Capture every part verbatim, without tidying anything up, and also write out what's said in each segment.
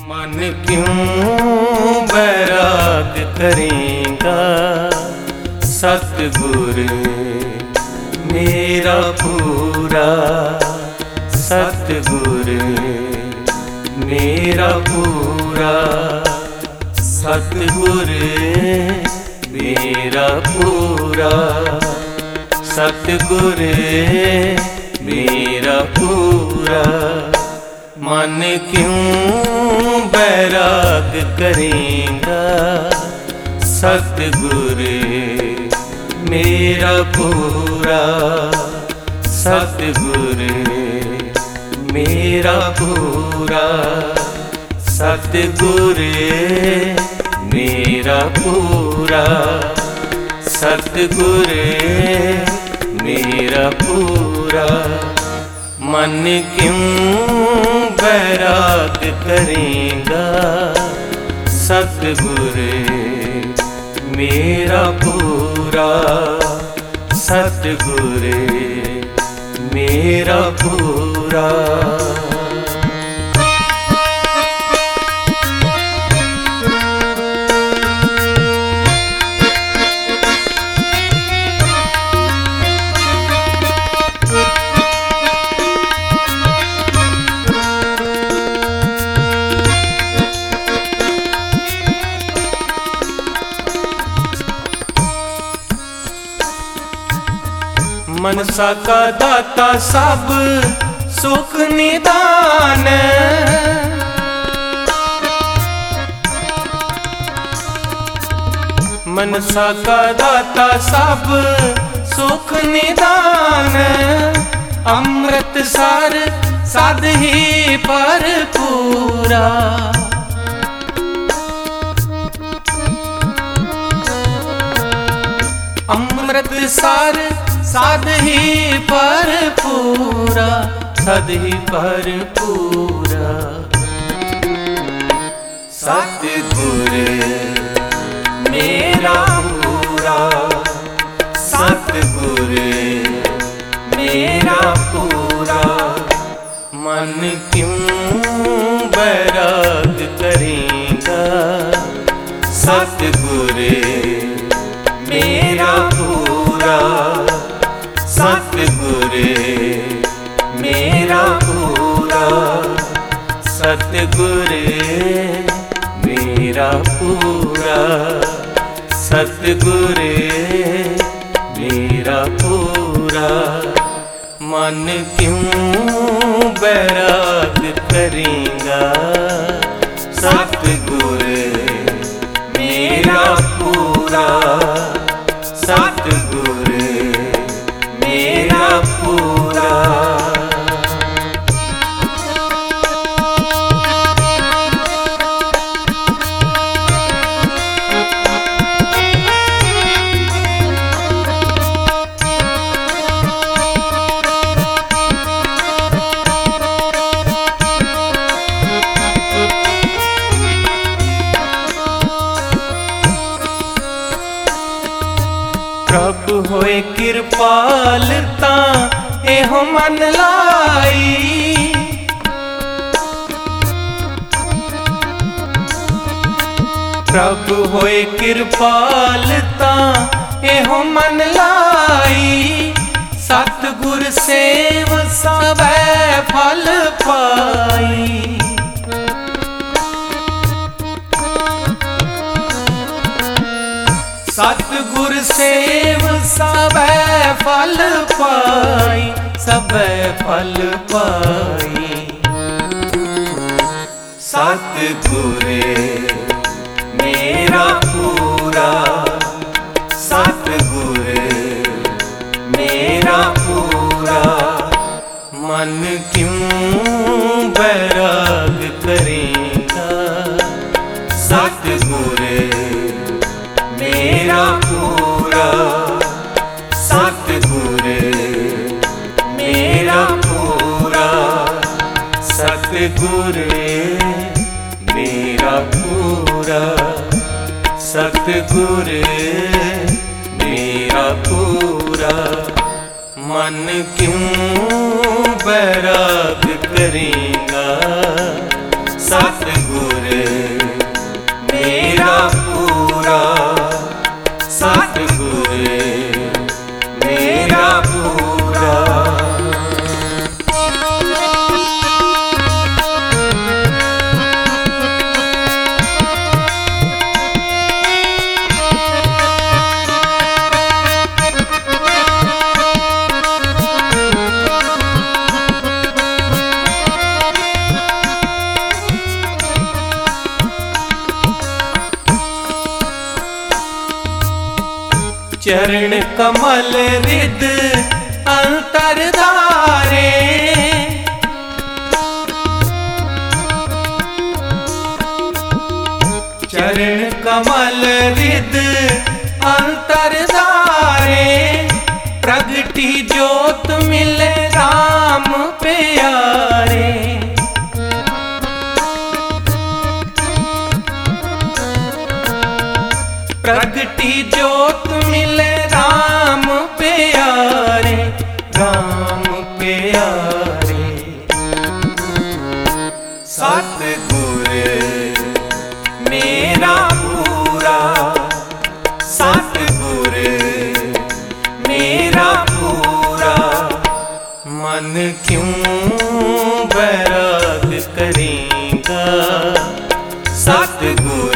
मन क्यों बैराग करेगा सतगुर मेरा पूरा, सतगुर मेरा पूरा, सतगुर मेरा पूरा, सतगुर मेरा पूरा। मन क्यों बैराग करेगा सतगुर मेरा पूरा, सतगुर मेरा पूरा, सतगुर मेरा पूरा, सतगुर मेरा पूरा। मन क्यों बैराग करेगा सतगुर मेरा पूरा, सतगुर मेरा पूरा। मनसा का दाता सब सुख निदान, मनसा का दाता सब सुख निदान। अमृत सार साध ही पर पूरा, अमृत सार साध ही पर पूरा, साध ही पर पूरा। सतगुर मेरा पूरा, सतगुर मेरा पूरा। मन क्यों बैराग करेगा सतगुर मेरा पूरा, सतगुर मेरा पूरा, सतगुर मेरा पूरा, सतगुर मेरा पूरा। मन क्यों बैराग करेगा सतगुर मेरा पूरा, सतगुर मेरा पूरा। प्रभु होए कृपाल तां एहो मन लाई, प्रभु होए कृपाल तां एहो मन लाई। सतगुर सेव सबे फल पाई, सतगुर सेव सबे फल पाई, सबे फल पाई। सतगुर मेरा पूरा, सतगुर मेरा पूरा। मन क्यों बैराग करेगा सतगुर मेरा पूरा, सतगुर मेरा पूरा, सतगुर मेरा पूरा, सतगुर मेरा पूरा। मन क्यों बैराग करेगा सतगुर चरण कमल रिद अंतरधारे, चरण कमल रिद अंतरधारे, प्रगटी ज्योत मिले राम प्यारे। प्रगटी ज्योत मिले राम प्यारे, राम प्यारे। सतगुर मेरा पूरा, सतगुर मेरा पूरा, मन क्यों बैराग करेगा। सतगुर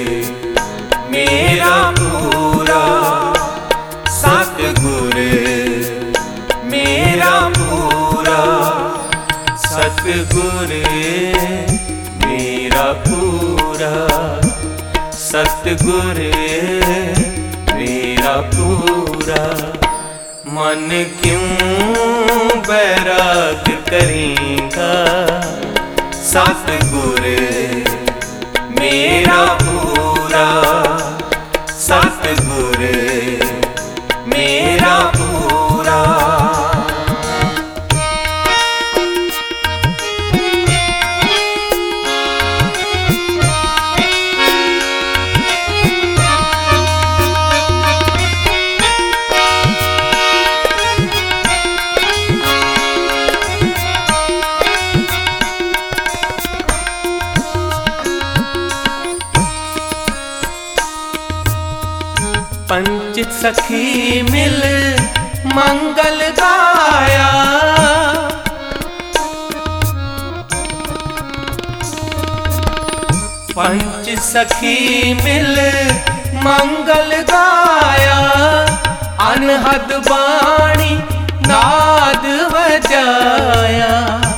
मेरा पूरा, सतगुर मेरा पूरा, सतगुर मेरा पूरा, सतगुर मेरा पूरा, मन क्यों बैराग करेगा। सतगुर मेरा पूरा, सतगुर मेरा पूरा। पंच सखी मिल मंगल गाया, पंच सखी मिल मंगल गाया, अनहद बाणी नाद बजाया।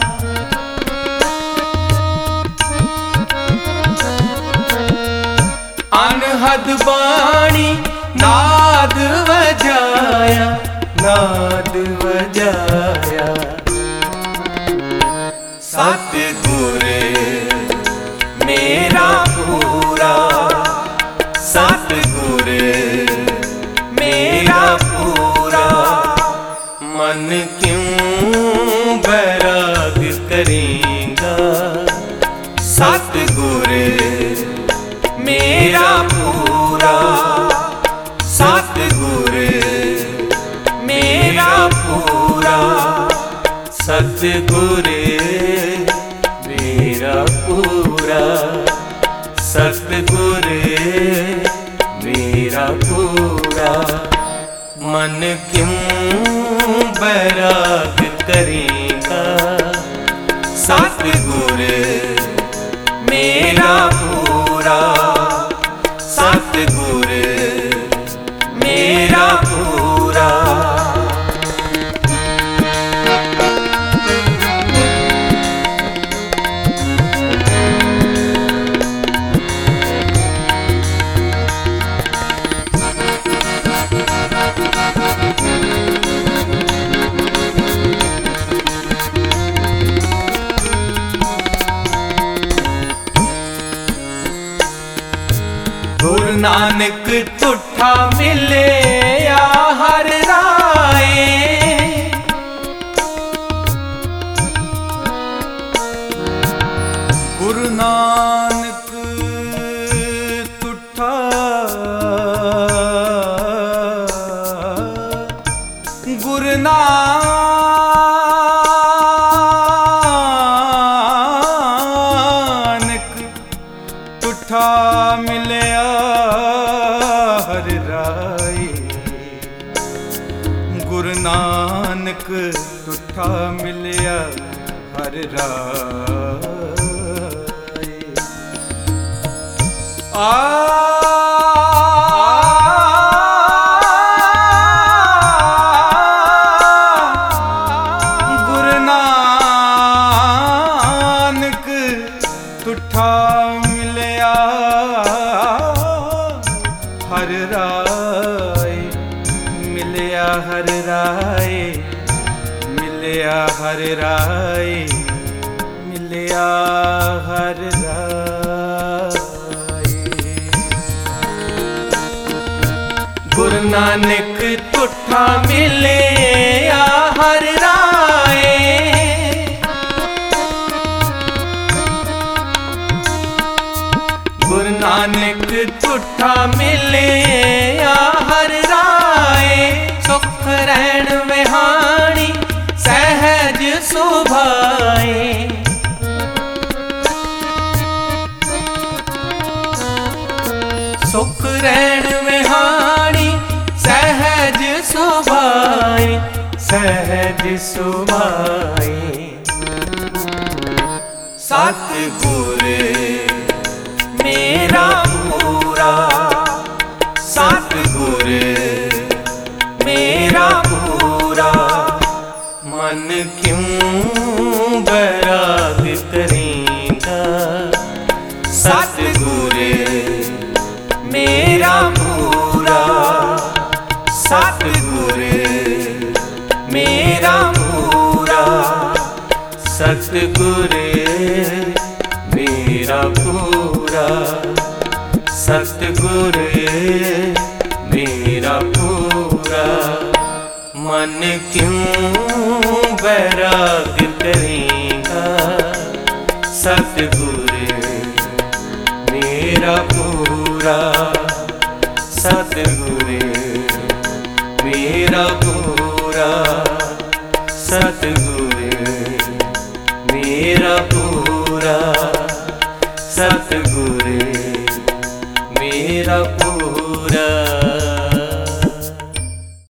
अनहद बाणी नाद बजाया, नाद बजाया। सतगुर मेरा पूरा, सतगुर मेरा पूरा, मन क्यों बैराग करेगा। सतगुर मेरा पूरा, सतगुर मेरा पूरा, सतगुर मेरा पूरा, सतगुर मेरा पूरा, मन क्यों बैराग करेगा। सतगुर मेरा पूरा, सतगुर मेरा पूरा। गुरु नानक तुठा मिले या हर राए, गुरु नानक तुठा, गुरु नानक तुठा मिलया हर राय। गुरु नानक तुठा मिलया हर राय। आ गुरु नानक तुठा मिलया हर राय। हर राय, मिलिया हर राय, मिलिया हर राय। गुरु नानक तुठा मिलिया हर राय, गुरु नानक तुठा मिलिया हर राय। सुख रहन विहाणी सहज सुभाए, सुख रहन विहाणी सहज सुभाए, सहज सुभाए। सतगुर मेरा पूरा, सतगुर मेरा पूरा। मन क्यों बैराग करेगा, सतगुर मेरा पूरा, सतगुर मेरा पूरा, सतगुर मेरा पूरा, सतगुर मेरा पूरा। मन क्यों बैराग करेगा, सतगुर मेरा पूरा, सतगुर मेरा पूरा, सतगुर मेरा पूरा, सतगुर मेरा पूरा।